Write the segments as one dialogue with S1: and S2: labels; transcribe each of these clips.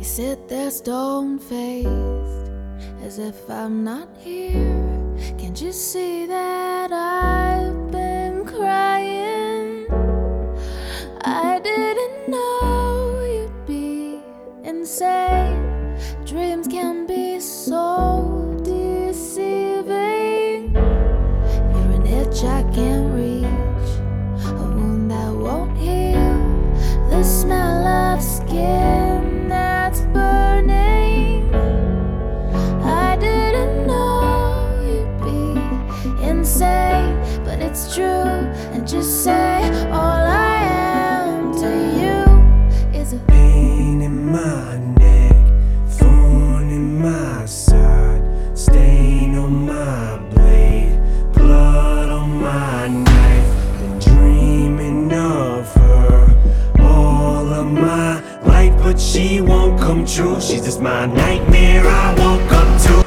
S1: You sit there stone-faced, as if I'm not here. Can't you see that I've been crying? I didn't know you'd be insane. Dreams can be so deceiving. You're an itch I can't reach, a wound that won't heal, the smell of skin that's burning. I didn't know you'd be insane, but it's true. And just say all I am to you is a
S2: pain in my neck, thorn in my side, stain on my blade, blood on my knife. Been dreaming of her all of my life, but she won't come true. She's just my nightmare I woke up to.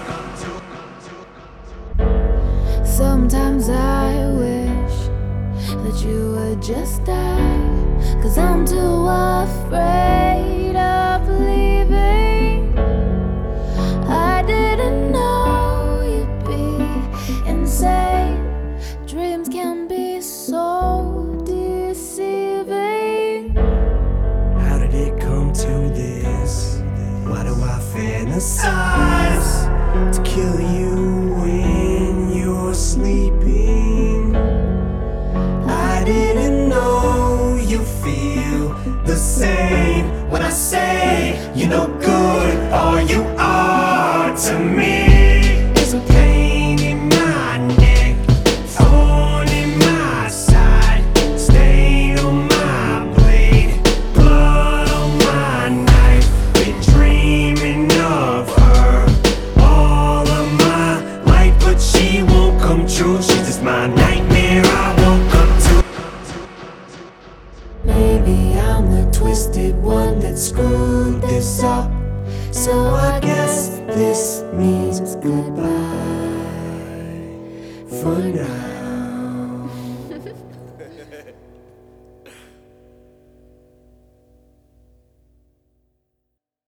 S1: Sometimes I wish that you would just die, 'cause I'm too afraid of leaving. I didn't know you'd be insane. Dreams can be so deceiving.
S2: How did it come to this? Why do I fantasize to kill you when you're sleeping? I didn't know you feel the same when I say you're no good. All you are to me is a pain in my neck, thorn in my side, stain on my blade, blood on my knife. Been dreaming of her all of my life, but she won't come true. She's just my nightmare I woke up to. Maybe I'm the twisted one that screwed this up, so I guess this means goodbye.